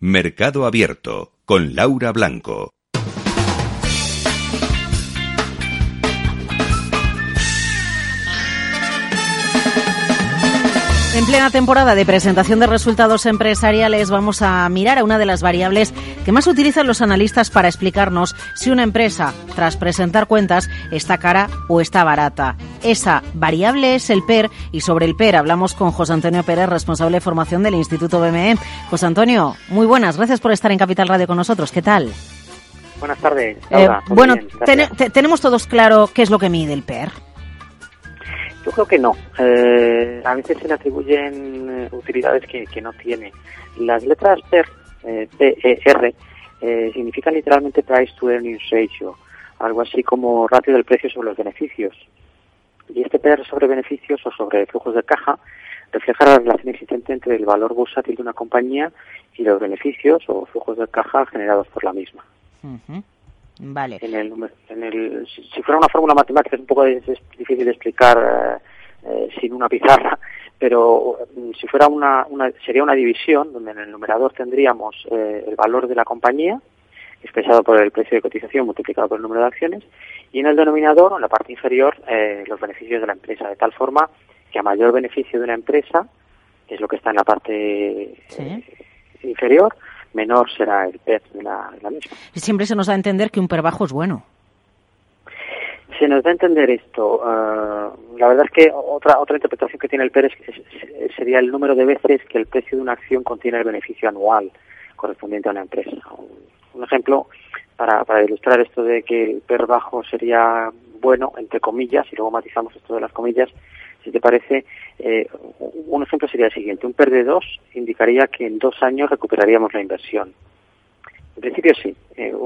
Mercado Abierto, con Laura Blanco. En plena temporada de presentación de resultados empresariales vamos a mirar a una de las variables que más utilizan los analistas para explicarnos si una empresa, tras presentar cuentas, está cara o está barata. Esa variable es el PER y sobre el PER hablamos con José Antonio Pérez, responsable de formación del Instituto BME. José Antonio, muy buenas, gracias por estar en Capital Radio con nosotros. ¿Qué tal? Buenas tardes. Laura, bueno, tenemos todos claro qué es lo que mide el PER. Yo creo que no. A veces se le atribuyen utilidades que no tiene. Las letras PER, PER, significan literalmente Price to Earnings Ratio, algo así como ratio del precio sobre los beneficios. Y este PER sobre beneficios o sobre flujos de caja refleja la relación existente entre el valor bursátil de una compañía y los beneficios o flujos de caja generados por la misma. Uh-huh. Vale. Si fuera una fórmula matemática es un poco difícil de explicar sin una pizarra, pero si fuera sería una división donde en el numerador tendríamos el valor de la compañía expresado por el precio de cotización multiplicado por el número de acciones, y en el denominador o en la parte inferior los beneficios de la empresa, de tal forma que a mayor beneficio de una empresa, que es lo que está en la parte inferior, menor será el PER de la misma. Siempre se nos da a entender que un PER bajo es bueno. Se nos da a entender esto. La verdad es que otra interpretación que tiene el PER sería el número de veces que el precio de una acción contiene el beneficio anual correspondiente a una empresa. Un ejemplo para ilustrar esto de que el PER bajo sería bueno, entre comillas, y luego matizamos esto de las comillas, si te parece, un ejemplo sería el siguiente. Un PER de 2 indicaría que en 2 años recuperaríamos la inversión. En principio sí,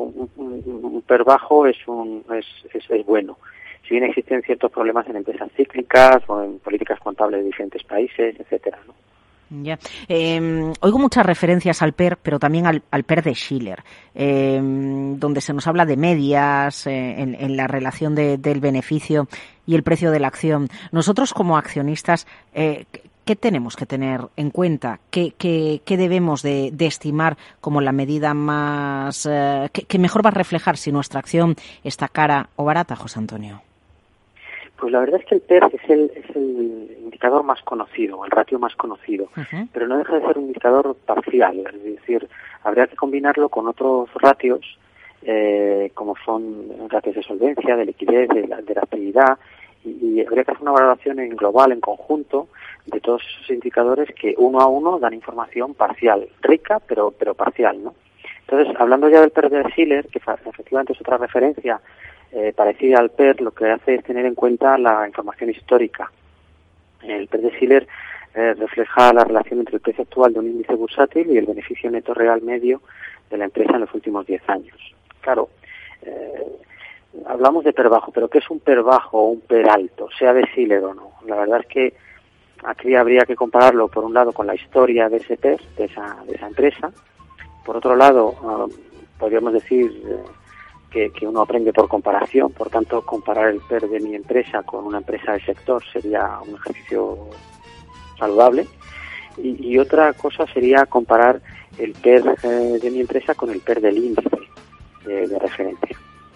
un PER bajo es bueno. Si bien existen ciertos problemas en empresas cíclicas o en políticas contables de diferentes países, etcétera, ¿no? Ya. Oigo muchas referencias al PER, pero también al PER de Shiller, donde se nos habla de medias en la relación del beneficio y el precio de la acción. Nosotros como accionistas, ¿qué tenemos que tener en cuenta? ¿Qué debemos de estimar como la medida más que mejor va a reflejar si nuestra acción está cara o barata, José Antonio? Pues la verdad es que el PER es el indicador más conocido, el ratio más conocido, pero no deja de ser un indicador parcial, es decir, habría que combinarlo con otros ratios, como son ratios de solvencia, de liquidez, de la actividad, y habría que hacer una valoración en global, en conjunto, de todos esos indicadores que uno a uno dan información parcial, rica, pero parcial, ¿no? Entonces, hablando ya del PER de Shiller, que efectivamente es otra referencia parecida al PER, lo que hace es tener en cuenta la información histórica. El PER de Shiller refleja la relación entre el precio actual de un índice bursátil y el beneficio neto real medio de la empresa en los últimos 10 años. Claro, hablamos de PER bajo, pero ¿qué es un PER bajo o un PER alto, sea de Shiller o no? La verdad es que aquí habría que compararlo, por un lado, con la historia de ese PER, de esa empresa. Por otro lado, podríamos decir que uno aprende por comparación, por tanto, comparar el PER de mi empresa con una empresa del sector sería un ejercicio saludable. Y otra cosa sería comparar el PER de mi empresa con el PER del índice de referencia.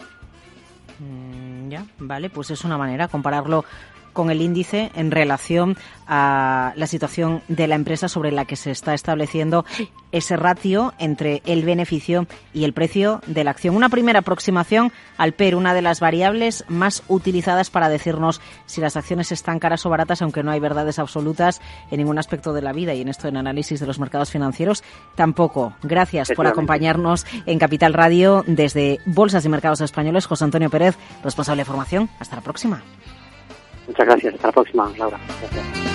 Ya, vale, pues es una manera, compararlo con el índice en relación a la situación de la empresa sobre la que se está estableciendo ese ratio entre el beneficio y el precio de la acción. Una primera aproximación al PER, una de las variables más utilizadas para decirnos si las acciones están caras o baratas, aunque no hay verdades absolutas en ningún aspecto de la vida, y en esto en análisis de los mercados financieros tampoco. Gracias por acompañarnos en Capital Radio desde Bolsas y Mercados Españoles. José Antonio Pérez, responsable de formación. Hasta la próxima. Muchas gracias. Hasta la próxima, Laura. Gracias.